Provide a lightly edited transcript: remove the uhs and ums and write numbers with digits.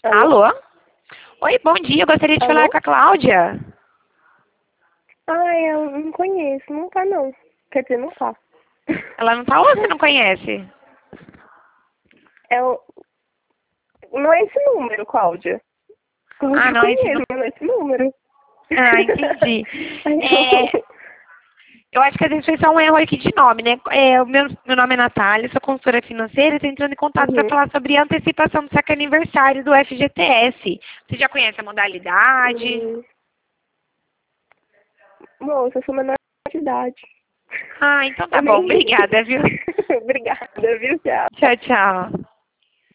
Alô? Alô? Oi, bom dia. Eu gostaria de falar Alô? com a Cláudia. Eu não conheço. Não tá, não. Quer dizer, não tá. Ela não tá ou você não conhece? É o... Não é esse número, Cláudia. Cláudia Ah, eu não, esse conheço, não. mas não é esse número. Ah, entendi. Ai, É, não. eu acho que às vezes foi só um erro aqui de nome, né? O meu nome é Natália, sou consultora financeira e estou entrando em contato para Uhum. falar sobre a antecipação do saque aniversário do FGTS. Você já conhece a modalidade? Hum. Moça, eu sou menor de idade. Ah, então tá Eu bom. nem... Obrigada, viu? Obrigada, viu, tchau. Tchau, tchau.